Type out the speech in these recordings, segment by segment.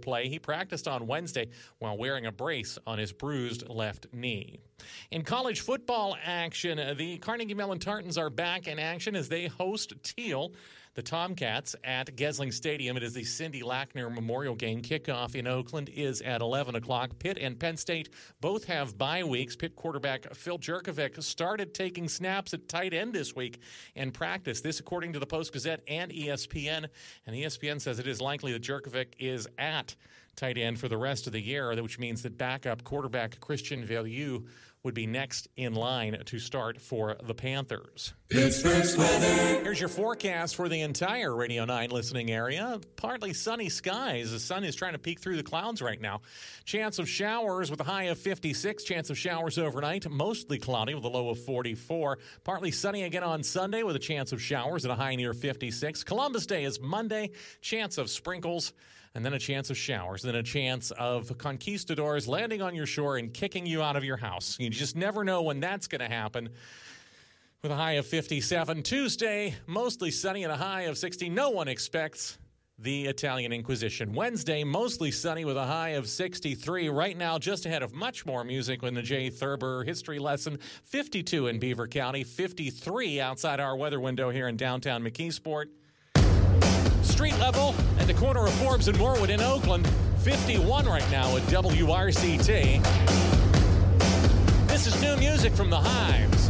play. He practiced on Wednesday while wearing a brace on his bruised left knee. In college football action, the Carnegie Mellon Tartans are back in action as they host Teal, the Tomcats, at Gesling Stadium. It is the Cindy Lackner Memorial Game. Kickoff in Oakland is at 11 o'clock. Pitt and Penn State both have bye weeks. Pitt quarterback Phil Jurkovec started taking snaps at tight end this week in practice. This, according to the Post-Gazette and ESPN. And ESPN says it is likely that Jurkovec is at tight end for the rest of the year, which means that backup quarterback Christian Veilleux would be next in line to start for the Panthers. Pittsburgh's weather. Here's your forecast for the entire Radio 9 listening area. Partly sunny skies. The sun is trying to peek through the clouds right now. Chance of showers with a high of 56. Chance of showers overnight. Mostly cloudy with a low of 44. Partly sunny again on Sunday with a chance of showers at a high near 56. Columbus Day is Monday. Chance of sprinkles. And then a chance of showers, then a chance of conquistadors landing on your shore and kicking you out of your house. You just never know when that's going to happen. With a high of 57. Tuesday, mostly sunny and a high of 60. No one expects the Italian Inquisition. Wednesday, mostly sunny with a high of 63. Right now, just ahead of much more music in the Jay Thurber history lesson. 52 in Beaver County, 53 outside our weather window here in downtown McKeesport. Street level at the corner of Forbes and Morwood in Oakland, 51 right now at WRCT. This is new music from the Hives.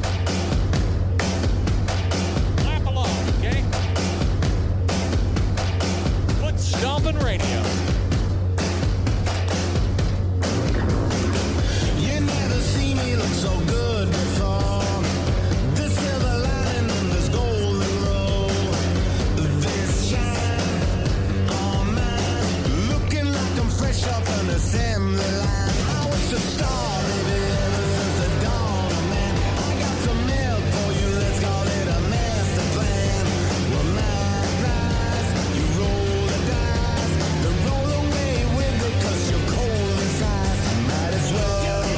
Clap along, okay? Foot Stompin' Radio. You never see me look so good before. The silver lining on this golden road. This shine on mine, looking like I'm fresh off an assembly line. I was a star, baby, ever since the dawn of man. I got some milk for you, let's call it a master plan. Well, my prize, you roll the dice, then roll away with it 'cause you're cold inside. Might as well.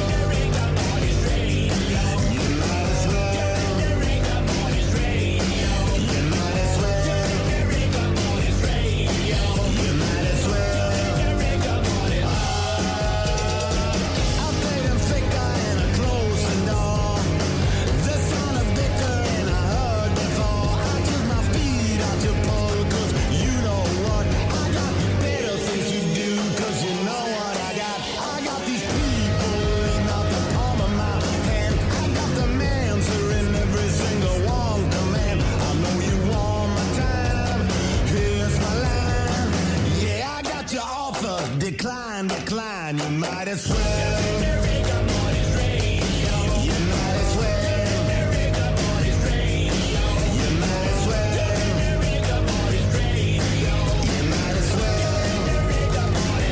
Decline, you might as well. You might as well. You might as well. You might as well.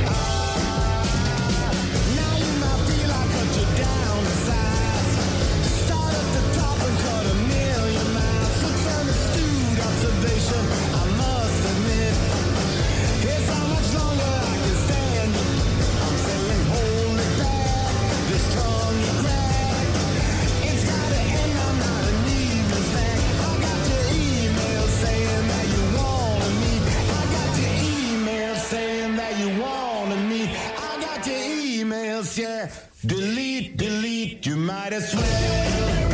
Now you might feel I cut you down to size. Start at the top and cut a million miles. It's an astute observation, I must admit. Here's how much longer I can stand. I'm saying hold it back, this tongue you crack. It's gotta end, I'm not an evening snack. I got your email saying that you wanna meet. I got your email saying that you wanna meet. I got your emails, yeah. Delete, delete, you might as well.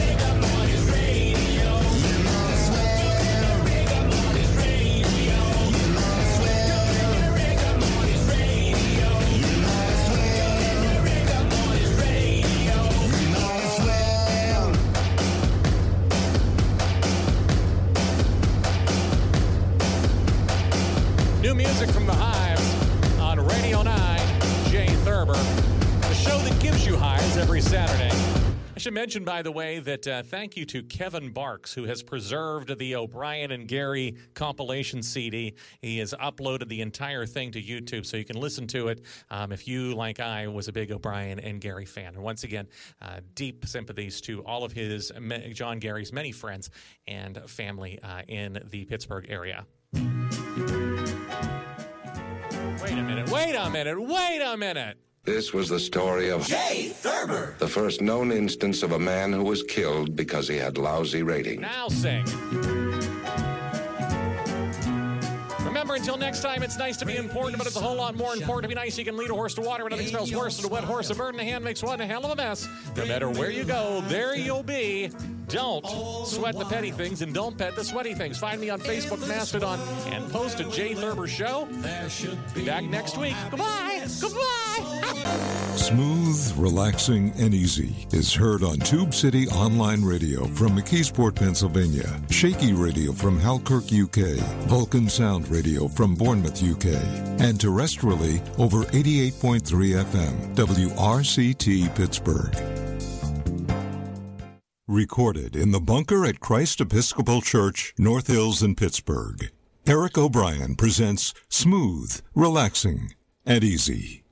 New music from the Hives on Radio 9, Jay Thurber, the show that gives you highs every Saturday. I should mention, by the way, that thank you to Kevin Barks, who has preserved the O'Brien and Gary compilation CD. He has uploaded the entire thing to YouTube, so you can listen to it if you, like I, was a big O'Brien and Gary fan. And once again, deep sympathies to all of his, John Gary's many friends and family in the Pittsburgh area. Wait a minute. This was the story of Jay Thurber, the first known instance of a man who was killed because he had lousy ratings. Now sing. Remember remember, until next time, it's nice to be important, but it's a whole lot more important to be nice. You can lead a horse to water, but nothing smells worse than a wet horse. A bird in a hand makes one hell of a mess. No matter where you go, there you'll be. Don't sweat the petty things and don't pet the sweaty things. Find me on Facebook, Mastodon, and post at Jay Thurber Show. Be back next week. Goodbye. Goodbye. Smooth, relaxing, and easy is heard on Tube City Online Radio from McKeesport, Pennsylvania, Shaky Radio from Halkirk, UK, Vulcan Sound Radio from Bournemouth, UK, and terrestrially over 88.3 FM, WRCT Pittsburgh. Recorded in the bunker at Christ Episcopal Church, North Hills in Pittsburgh. Eric O'Brien presents Smooth, Relaxing, and Easy.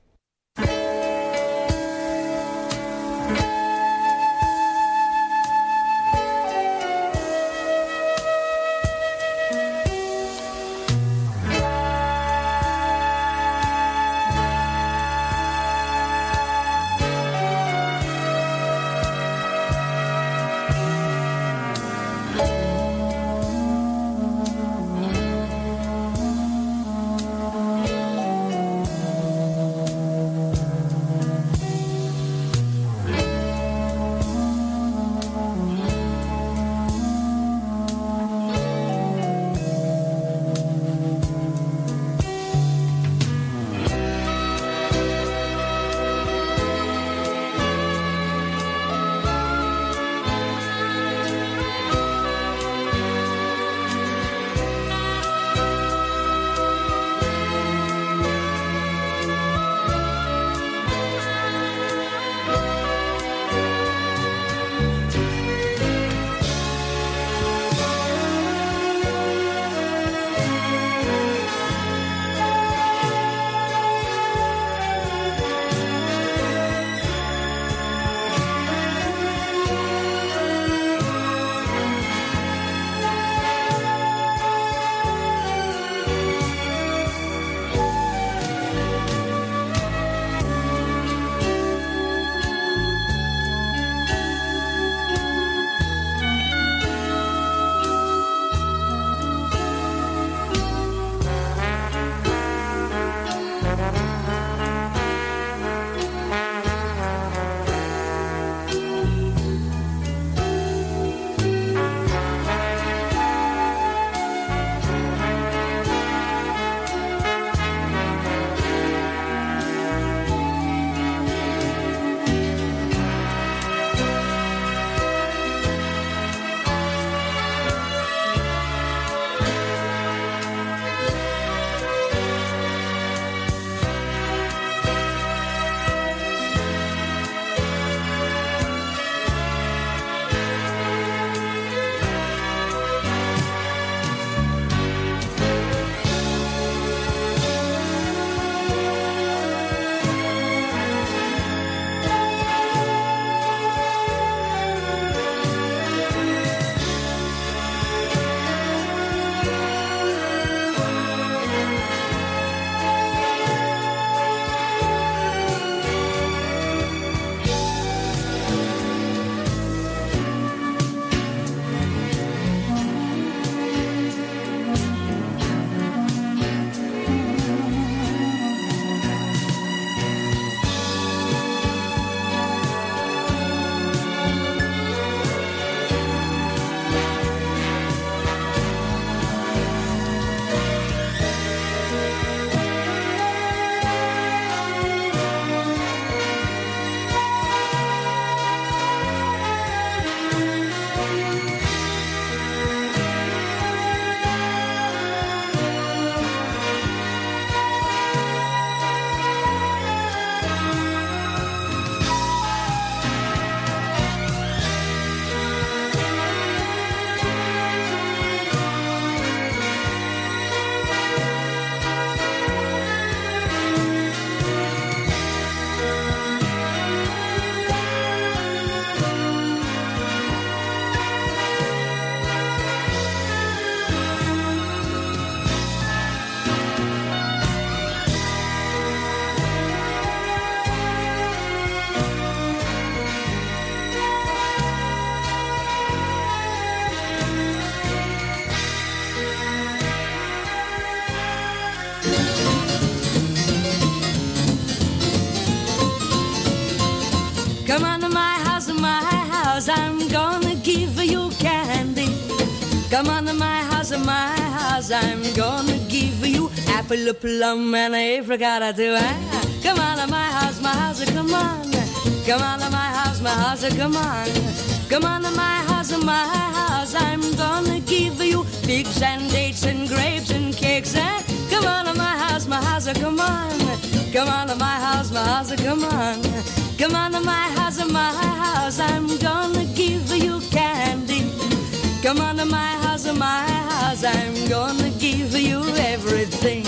Come on to my house, I'm gonna give you apple, a plum, and a apricot too. Come on to my house, come on. Come on to my house, come on. Come on to my house, I'm gonna give you figs and dates and grapes and cakes. Come on to my house, come on. Come on to my house, come on. Come on to my house, I'm gonna give you candy. Come on to my house, I'm gonna give you everything.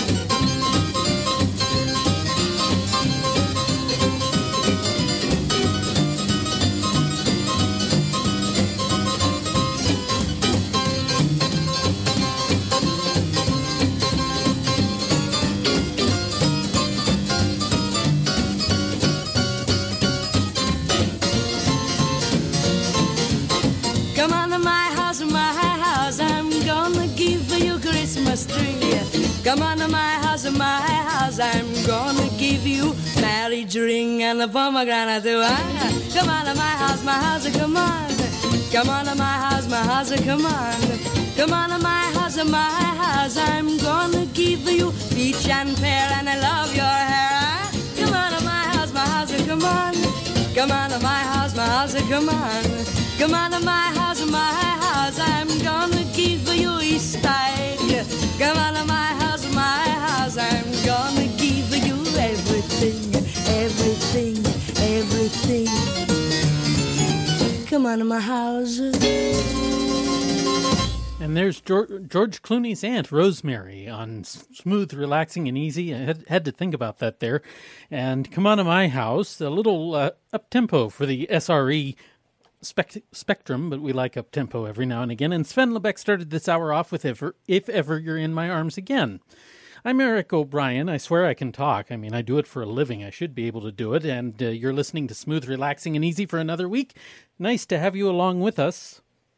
Come on to my house, I'm gonna give you Christmas tree. Come on to my house, I'm gonna give you marriage ring and a pomegranate too. Come on to my house, come on. Come on to my house, come on. Come on to my house, I'm gonna give you peach and pear and I love your hair. Come on to my house, come on. Come on to my house, come on. Come on to my house, I'm gonna give you East egg. Come on to my house, I'm gonna give you everything, everything, everything. Come on to my house. And there's George Clooney's aunt, Rosemary, on Smooth, Relaxing, and Easy. I had to think about that there. And Come On to My House, a little up-tempo for the SRE spectrum, but we like up-tempo every now and again. And Sven Lebeck started this hour off with If Ever You're in My Arms Again. I'm Eric O'Brien. I swear I can talk. I mean, I do it for a living. I should be able to do it. And you're listening to Smooth, Relaxing, and Easy for another week. Nice to have you along with us.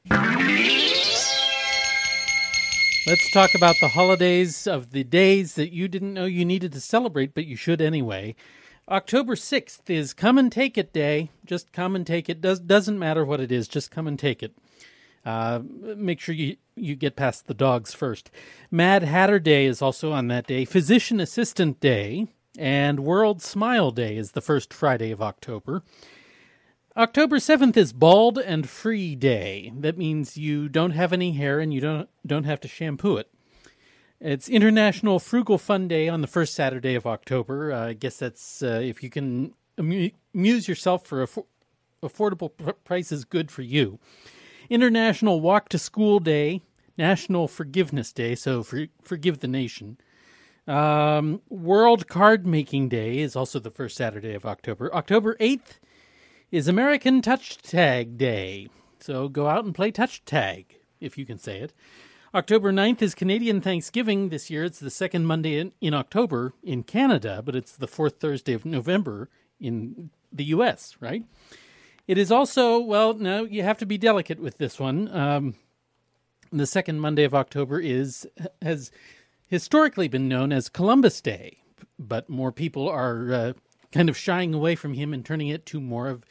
Let's talk about the holidays of the days that you didn't know you needed to celebrate, but you should anyway. October 6th is Come and Take It Day. Just come and take it. Doesn't matter what it is. Just come and take it. Make sure you get past the dogs first. Mad Hatter Day is also on that day. Physician Assistant Day. And World Smile Day is the first Friday of October. October 7th is Bald and Free Day. That means you don't have any hair and you don't have to shampoo it. It's International Frugal Fun Day on the first Saturday of October. I guess that's if you can amuse yourself for affordable prices, good for you. International Walk to School Day, National Forgiveness Day, so forgive the nation. World Card Making Day is also the first Saturday of October. October 8th is American Touch Tag Day, so go out and play touch tag, if you can say it. October 9th is Canadian Thanksgiving. This year it's the second Monday in October in Canada, but it's the fourth Thursday of November in the U.S., right? It is also, well, no, you have to be delicate with this one. The second Monday of October has historically been known as Columbus Day, but more people are kind of shying away from him and turning it to more of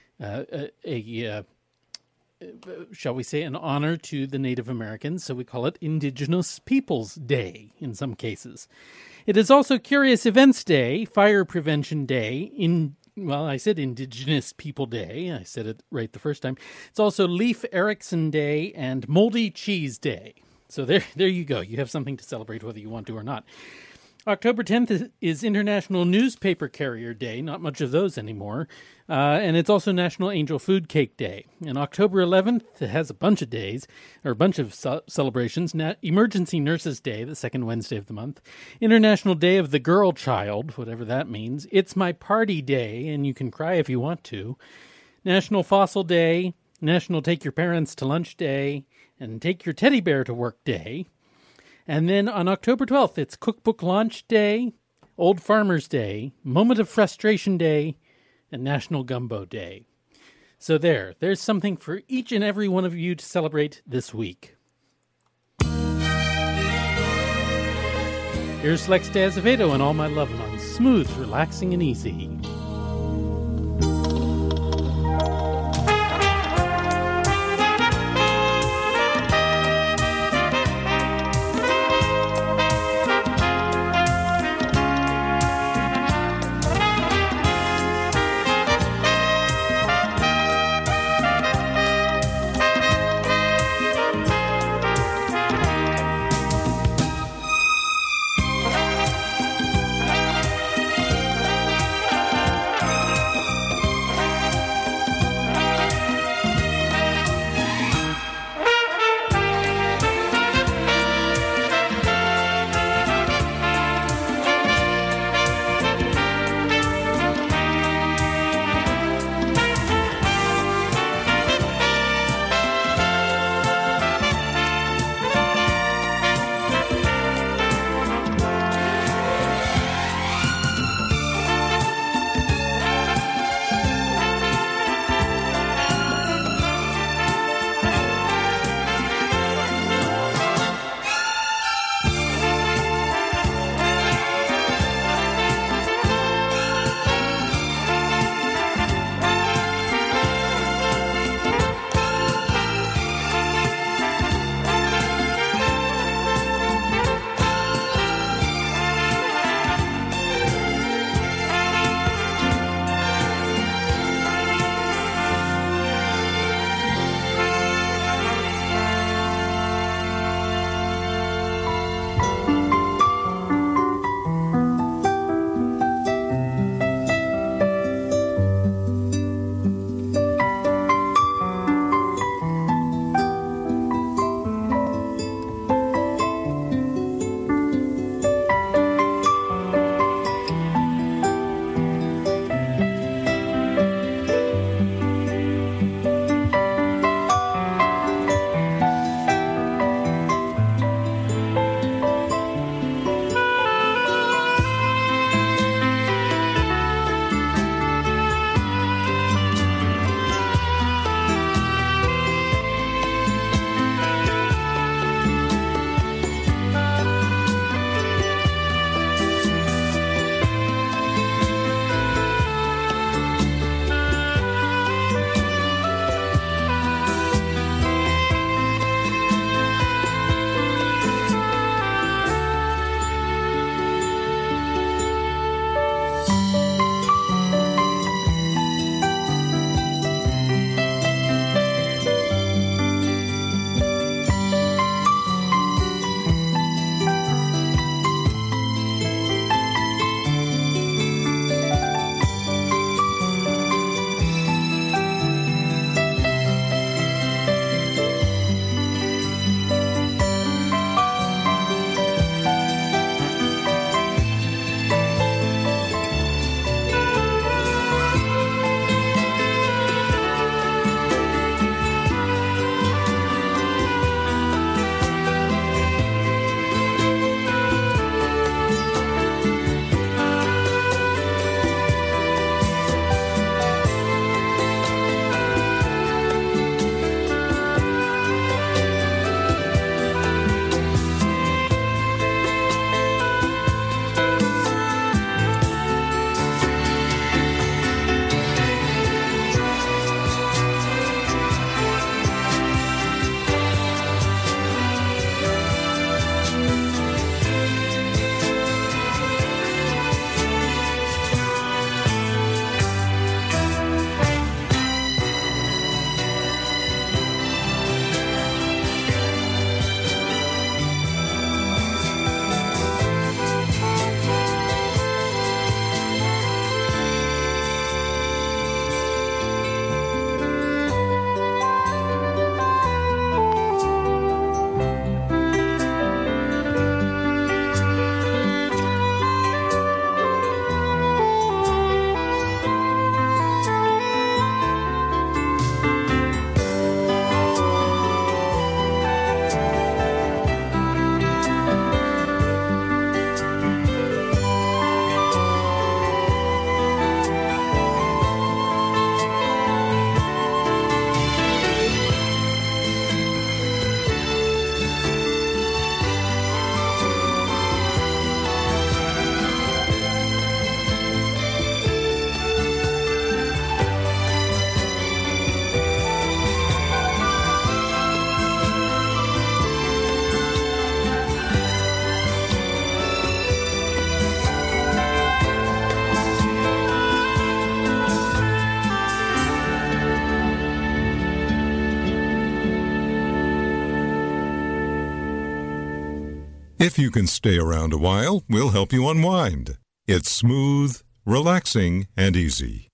shall we say, an honor to the Native Americans, so we call it Indigenous Peoples Day in some cases. It is also Curious Events Day, Fire Prevention Day, I said Indigenous People Day. I said it right the first time. It's also Leif Erikson Day and Moldy Cheese Day. So there you go. You have something to celebrate whether you want to or not. October 10th is International Newspaper Carrier Day. Not much of those anymore. And it's also National Angel Food Cake Day. And October 11th, it has a bunch of days, or a bunch of celebrations. Emergency Nurses Day, the second Wednesday of the month. International Day of the Girl Child, whatever that means. It's My Party Day, and you can cry if you want to. National Fossil Day. National Take Your Parents to Lunch Day. And Take Your Teddy Bear to Work Day. And then on October 12th, it's Cookbook Launch Day, Old Farmer's Day, Moment of Frustration Day, and National Gumbo Day. So there's something for each and every one of you to celebrate this week. Here's Lex de Azevedo and All My Lovin' on Smooth, Relaxing, and Easy. If you can stay around a while, we'll help you unwind. It's smooth, relaxing, and easy.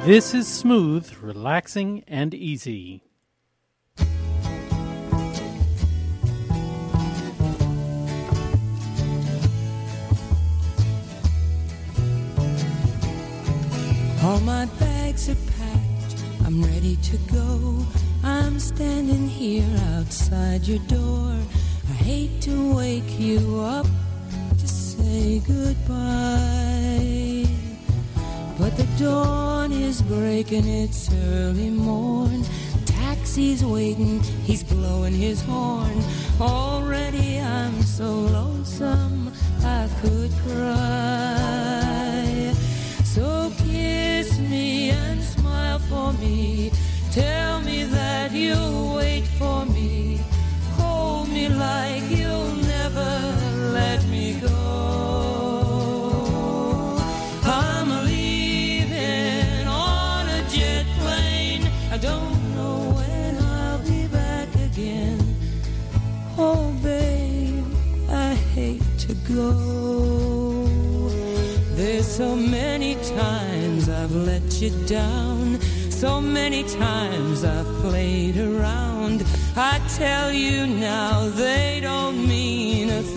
This is smooth, relaxing, and easy. All my bags are packed, I'm ready to go. I'm standing here outside your door. I hate to wake you up to say goodbye, but the dawn is breaking, it's early morn. Taxi's waiting, he's blowing his horn. Already I'm so lonesome I could cry. So kiss me and smile for me. Tell me that you'll wait for me. Hold me like you'll never let me go. I'm leaving on a jet plane. I don't know when I'll be back again. Oh, babe, I hate to go. There's so many times I've let you down. So many times I've played around. I tell you now, they don't mean a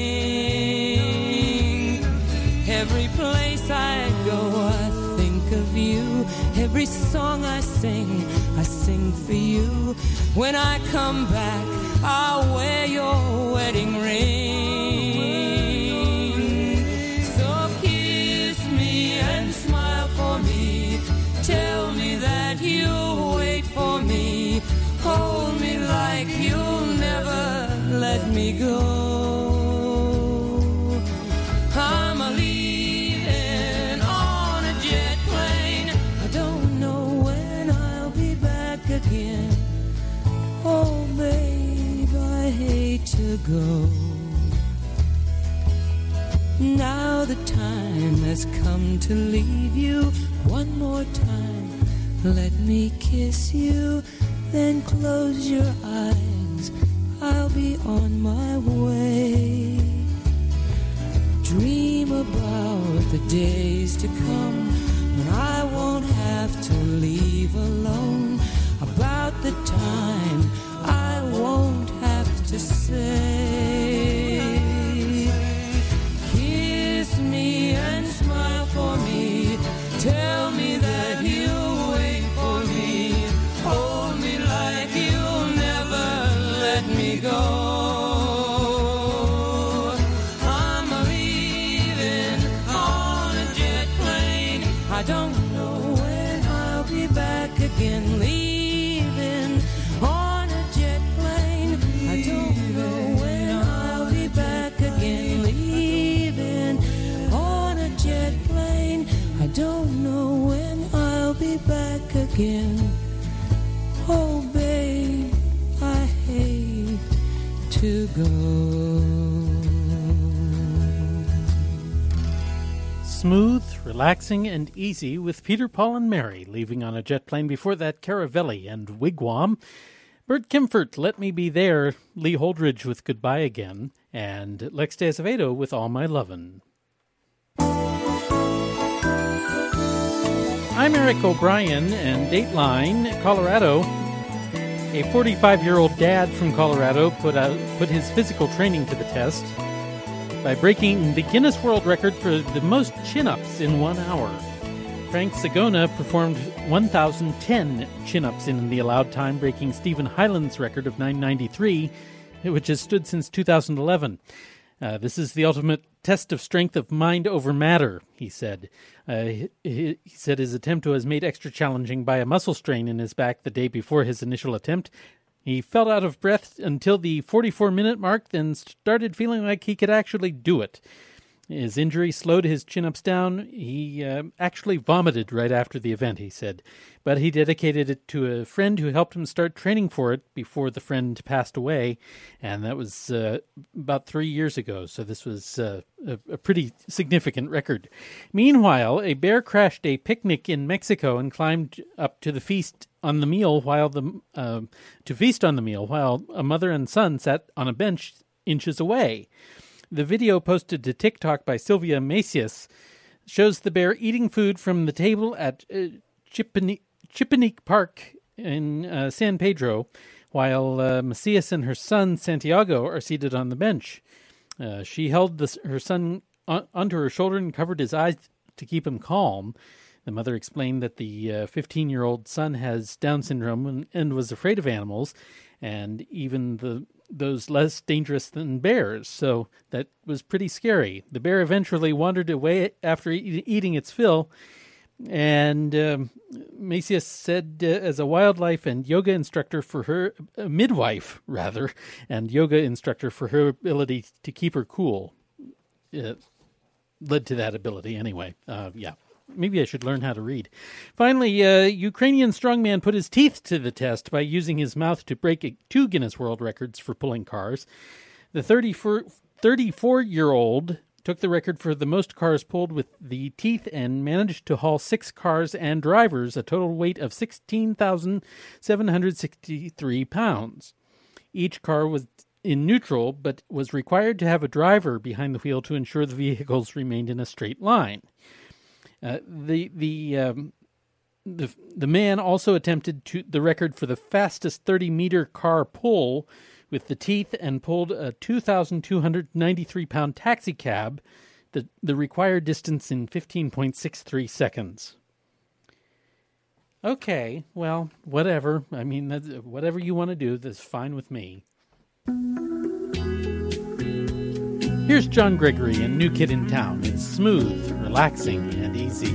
thing. Every place I go, I think of you. Every song I sing for you. When I come back, I'll wear your wedding ring. So kiss me and smile for me. Tell me that you'll wait for me. Hold me like you'll never let me go. I'm leaving on a jet plane. I don't know when I'll be back again. Oh, babe, I hate to go. Now the time has come to leave you. One more time, let me kiss you. Then close your eyes, I'll be on my way. Dream about the days to come when I won't have to leave alone. About the time I won't have to say. Kiss me and smile for me. Tell me that you'll wait for me. Hold me like you'll never let me go. I'm leaving on a jet plane. I don't know when I'll be back again. Leaving on a jet plane. I don't know when I'll be back again. Leaving on a jet plane. I don't know when I'll be back again. Oh, babe, I hate to go. Smooth, relaxing, and easy with Peter, Paul, and Mary, leaving on a jet plane. Before that, Caravelli and Wigwam. Bert Kimfort, Let Me Be There. Lee Holdridge with Goodbye Again. And Lex de Azevedo with All My Lovin'. I'm Eric O'Brien, and Dateline, Colorado. A 45-year-old dad from Colorado put his physical training to the test by breaking the Guinness World Record for the most chin-ups in 1 hour. Frank Sagona performed 1,010 chin-ups in the allowed time, breaking Stephen Hyland's record of 993, which has stood since 2011. This is the ultimate test of strength of mind over matter, he said. He said his attempt was made extra challenging by a muscle strain in his back the day before his initial attempt. He felt out of breath until the 44-minute mark, then started feeling like he could actually do it. His injury slowed his chin-ups down. He actually vomited right after the event, he said. But he dedicated it to a friend who helped him start training for it before the friend passed away. And that was about 3 years ago. So this was a pretty significant record. Meanwhile, a bear crashed a picnic in Mexico and climbed up to the feast on the meal while a mother and son sat on a bench inches away. The video posted to TikTok by Sylvia Macias shows the bear eating food from the table at Chipinique Park in San Pedro, while Macias and her son Santiago are seated on the bench. She held her son onto her shoulder and covered his eyes to keep him calm. The mother explained that the 15-year-old son has Down syndrome and was afraid of animals, and even those less dangerous than bears, so that was pretty scary. The bear eventually wandered away after eating its fill, and Macias said as a wildlife and yoga instructor for her, midwife rather, and yoga instructor for her ability to keep her cool, led to that ability anyway. Yeah. Maybe I should learn how to read. Finally, Ukrainian strongman put his teeth to the test by using his mouth to break 2 Guinness World Records for pulling cars. The 34-year-old took the record for the most cars pulled with the teeth and managed to haul 6 cars and drivers, a total weight of 16,763 pounds. Each car was in neutral, but was required to have a driver behind the wheel to ensure the vehicles remained in a straight line. The man also attempted the record for the fastest 30-meter car pull with the teeth and pulled a 2,293-pound taxi cab, the required distance in 15.63 seconds. Okay, well, whatever. I mean, whatever you want to do, that's fine with me. Here's John Gregory and New Kid in Town. It's smooth, relaxing, and easy.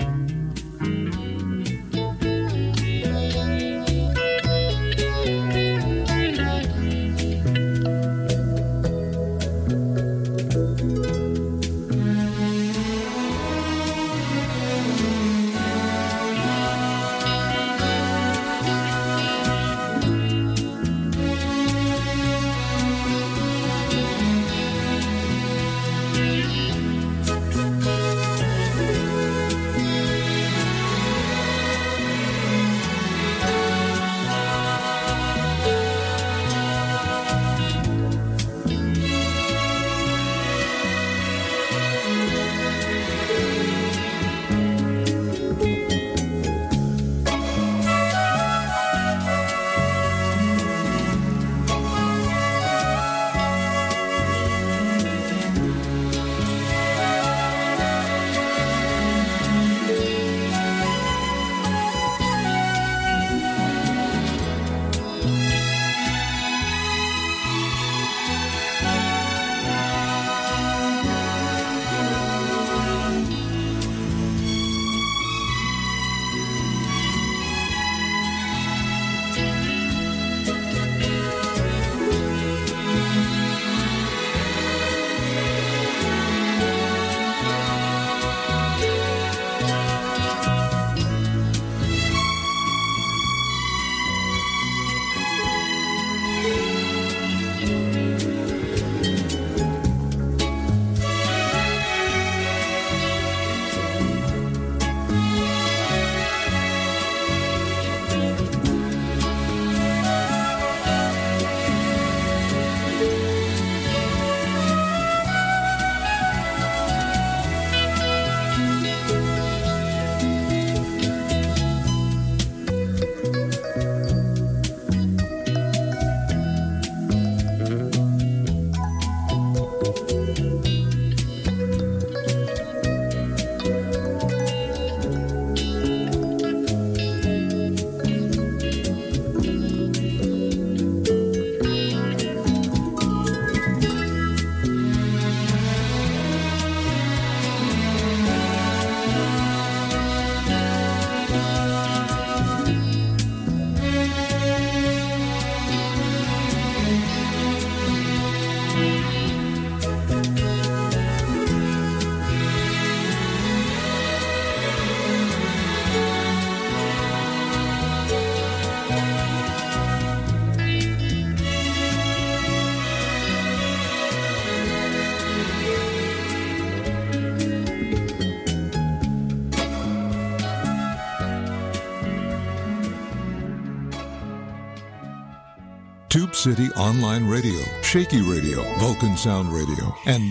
Tube City Online Radio, Shaky Radio, Vulcan Sound Radio, and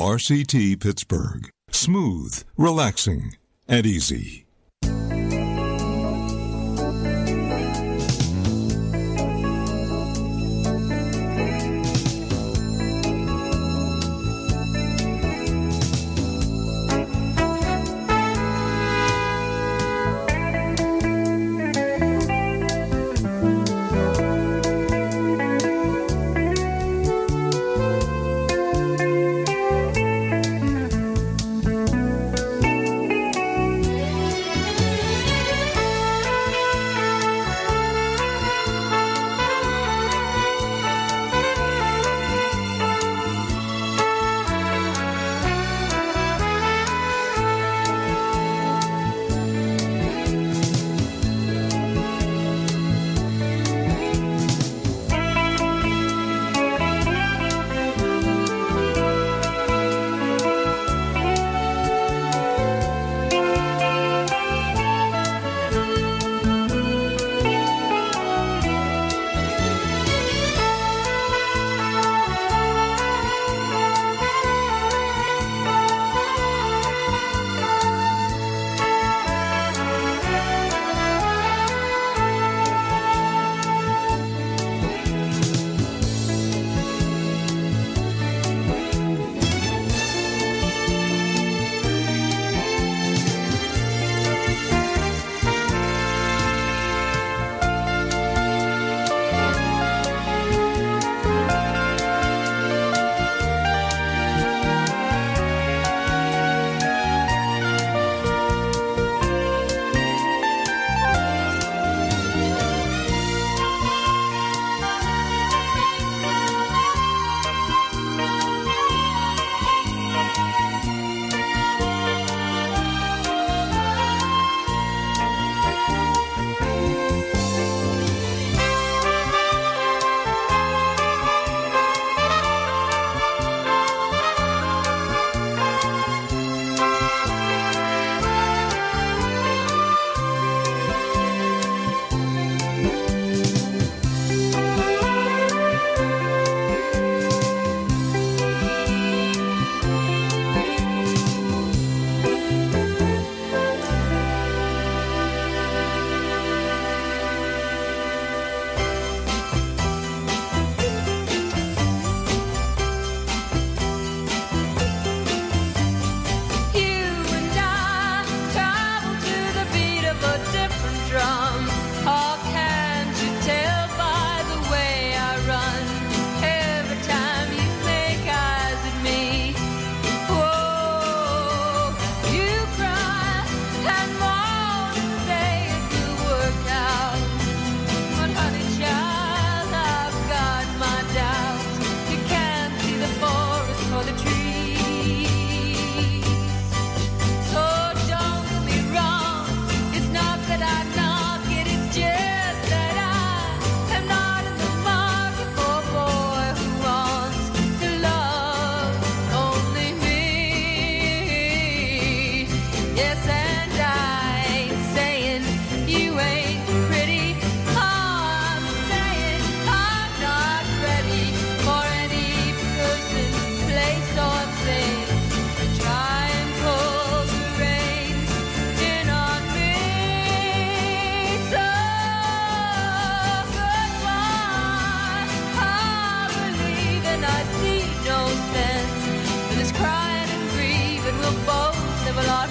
WRCT Pittsburgh. Smooth, relaxing, and easy.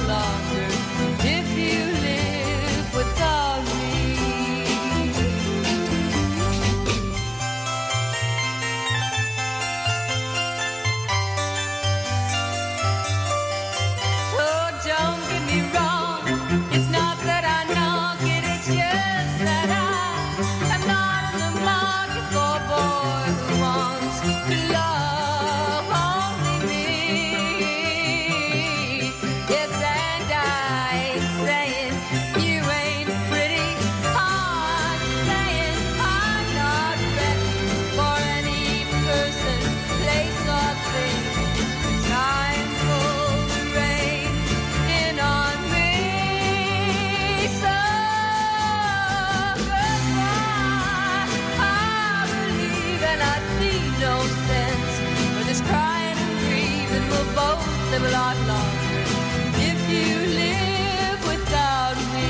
longer if you live without me. Oh, don't get me wrong, it's not that I knock it, it's just that I'm not in the market for a boy who wants to love only me. Yes, and I ain't saying you ain't pretty, I'm saying I'm not ready for any person, place or thing. Time for the rain in on me, so goodbye. I believe and I see no sense for this crying and grieving. We'll both live a lot longer if you live without me.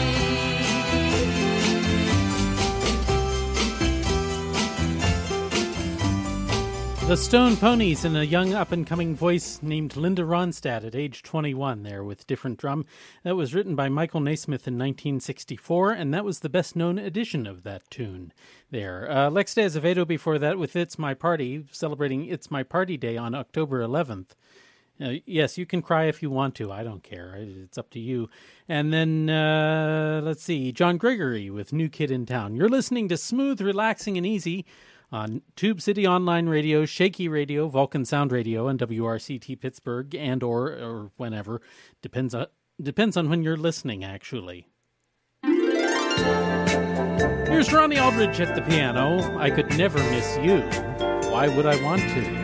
The Stone Ponies and a young up-and-coming voice named Linda Ronstadt at age 21 there with different drum. That was written by Michael Naismith in 1964, and that was the best-known edition of that tune there. Lex de Azevedo before that with It's My Party, celebrating It's My Party Day on October 11th. Yes, you can cry if you want to. I don't care. It's up to you. And then, let's see, John Gregory with New Kid in Town. You're listening to Smooth, Relaxing, and Easy on Tube City Online Radio, Shaky Radio, Vulcan Sound Radio, and WRCT Pittsburgh, and or whenever. Depends on when you're listening, actually. Here's Ronnie Aldridge at the piano. I could never miss you. Why would I want to?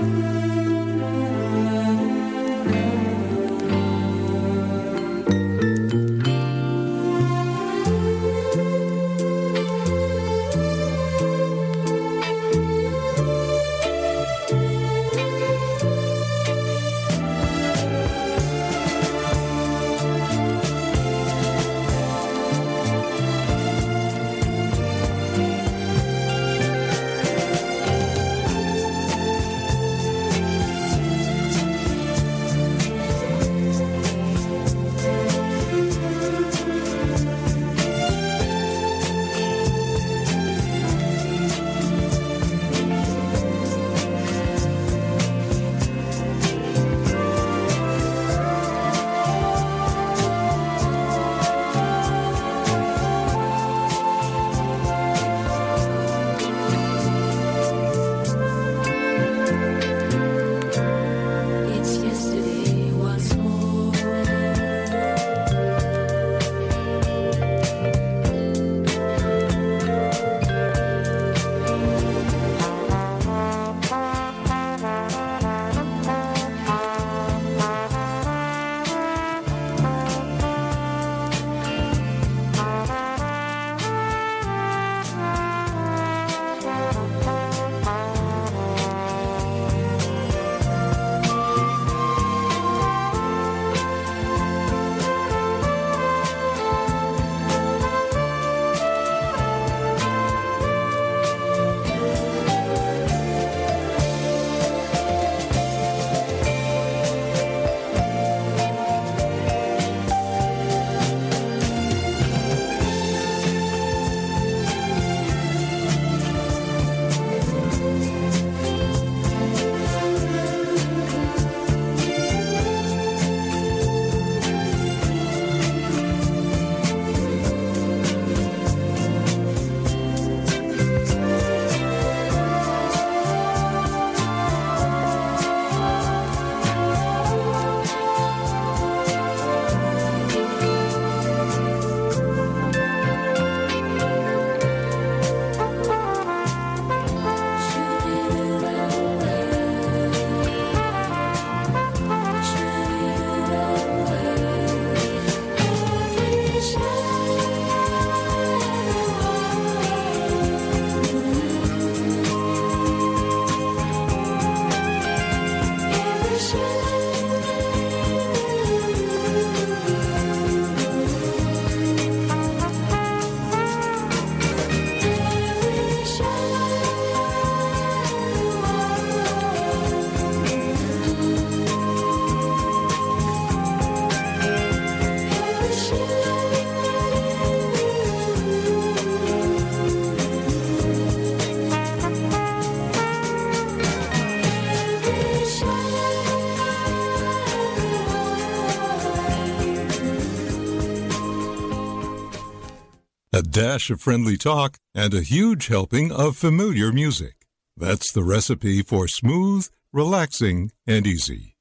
a dash of friendly talk, and a huge helping of familiar music. That's the recipe for smooth, relaxing, and easy.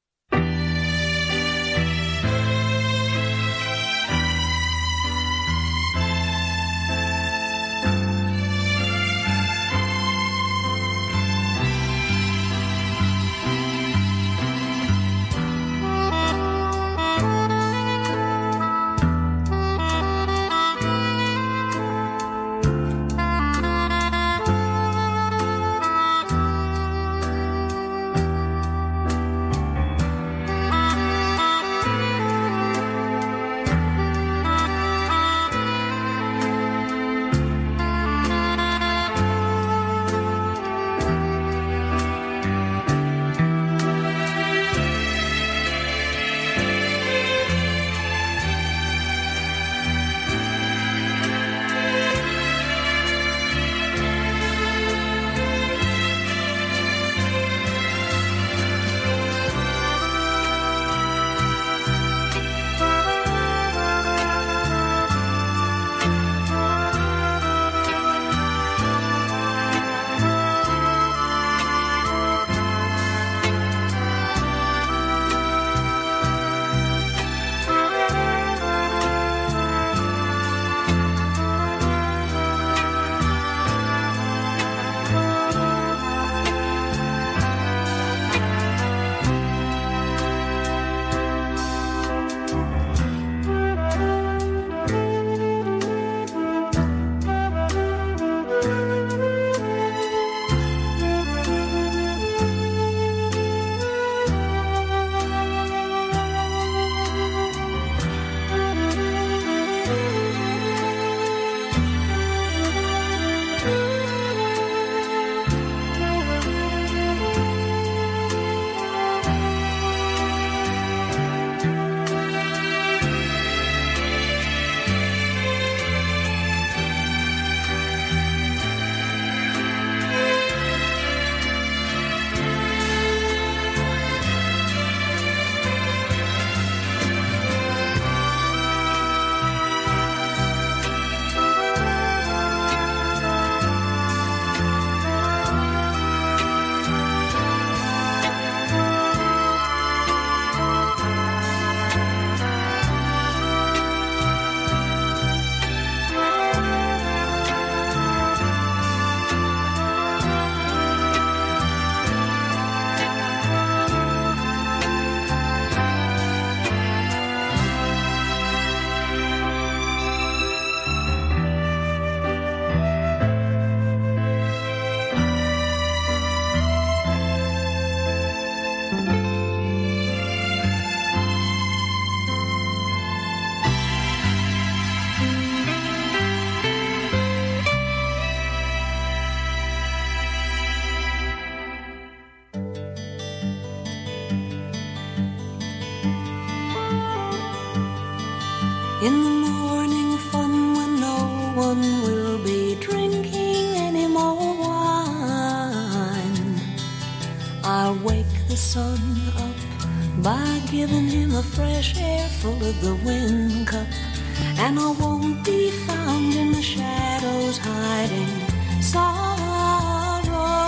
In the morning fun when no one will be drinking any more wine, I'll wake the sun up by giving him a fresh air full of the wind cup. And I won't be found in the shadows hiding sorrow.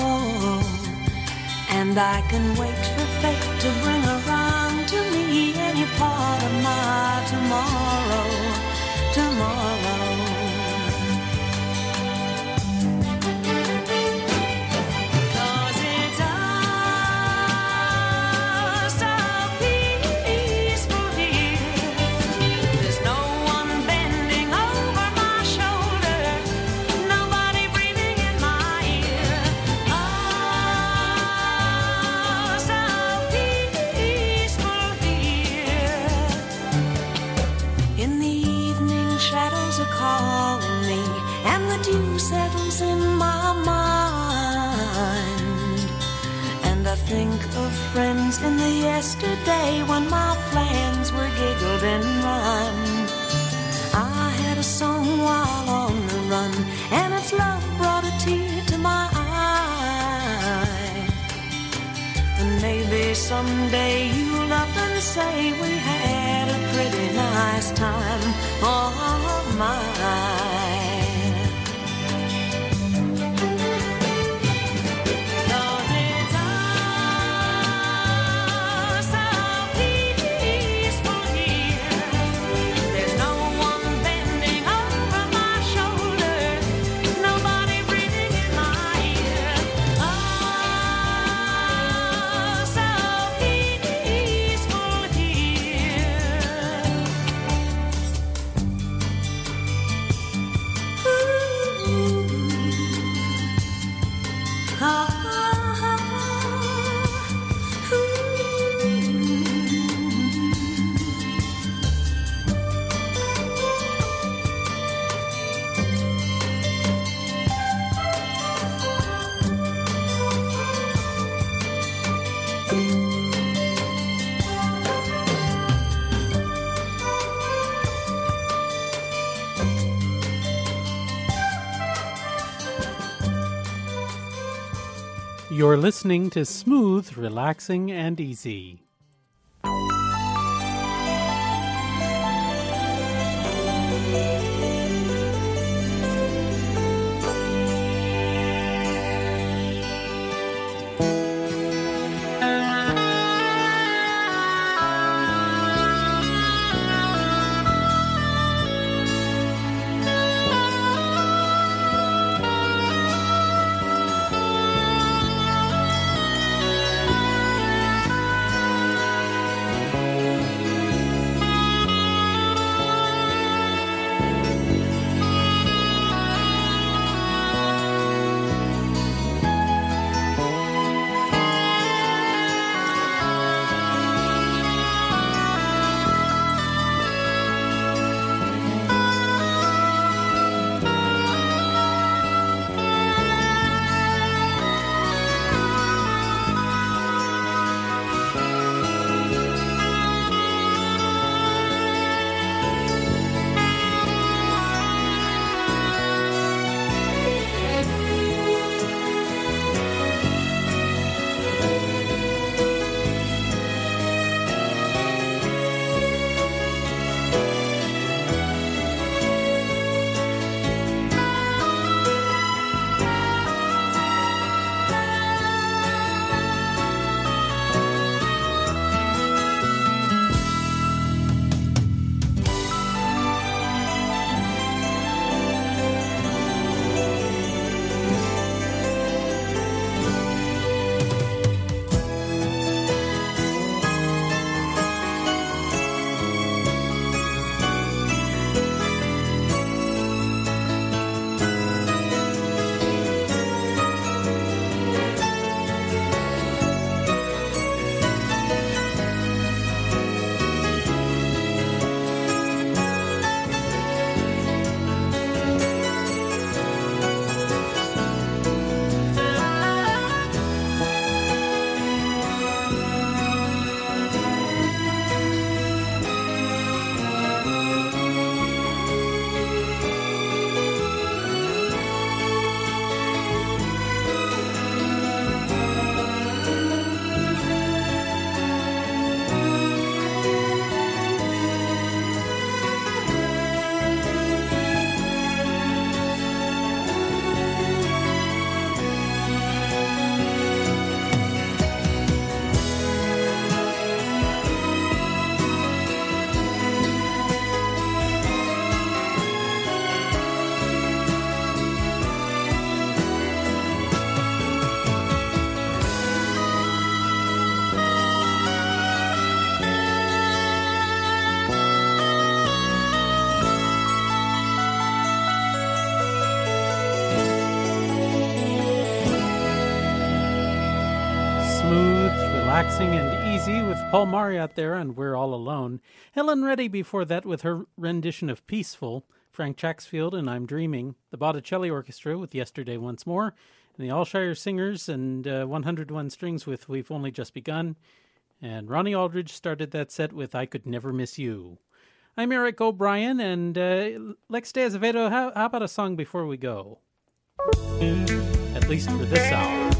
And I can wait for fate to bring around to me any part of my tomorrow, tomorrow. Settles in my mind, and I think of friends in the yesterday when my plans were giggled and rhymed. I had a song while on the run, and its love brought a tear to my eye. And maybe someday you'll up and say we had a pretty nice time, oh my. You're listening to Smooth, Relaxing, and Easy. Relaxing and Easy with Paul Marriott there and We're All Alone. Helen Reddy before that with her rendition of Peaceful. Frank Chaxfield and I'm Dreaming. The Botticelli Orchestra with Yesterday Once More. And the Allshire Singers and 101 Strings with We've Only Just Begun. And Ronnie Aldridge started that set with I Could Never Miss You. I'm Eric O'Brien, and Lex de Azevedo, how about a song before we go? At least for this hour.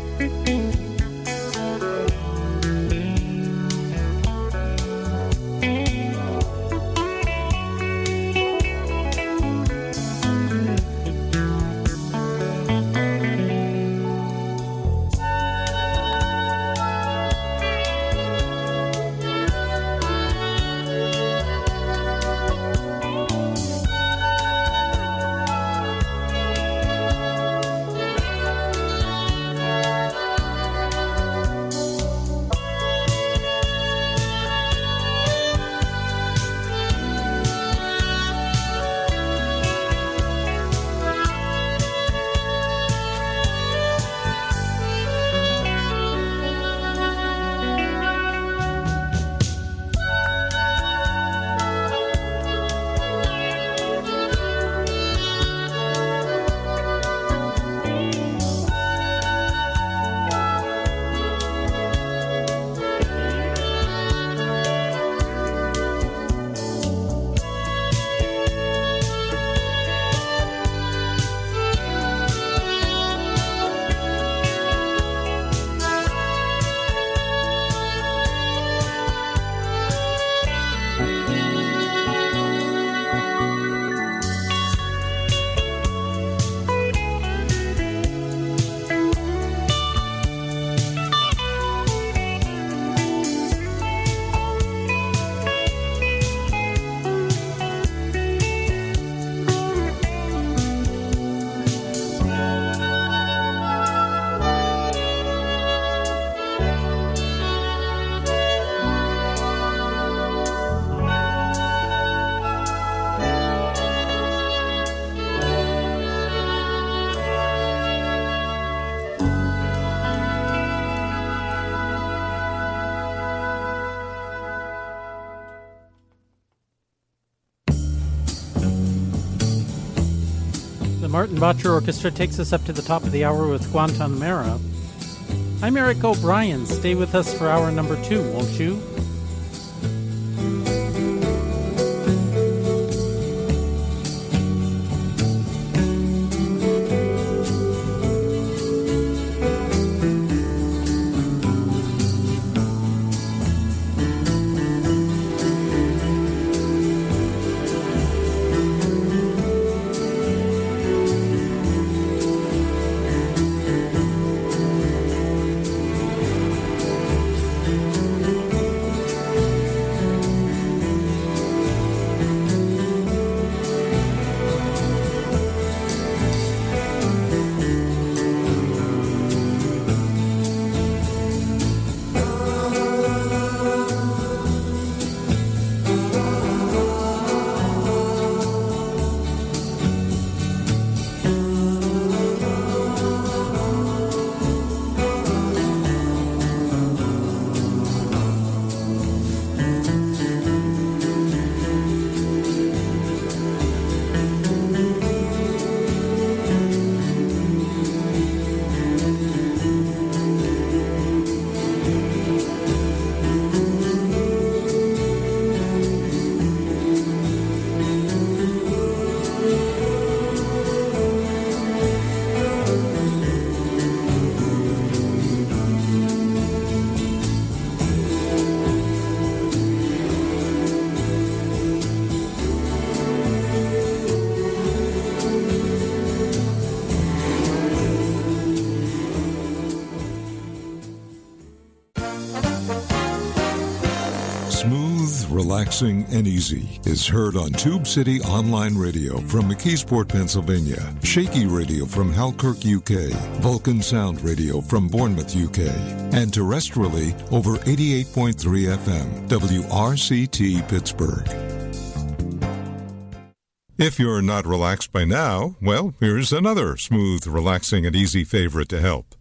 The Martin Botcher Orchestra takes us up to the top of the hour with Guantanamera. I'm Eric O'Brien. Stay with us for hour number 2, won't you? Relaxing and Easy is heard on Tube City Online Radio from McKeesport, Pennsylvania, Shaky Radio from Halkirk, UK, Vulcan Sound Radio from Bournemouth, UK, and terrestrially over 88.3 FM, WRCT Pittsburgh. If you're not relaxed by now, well, here's another smooth, relaxing, and easy favorite to help.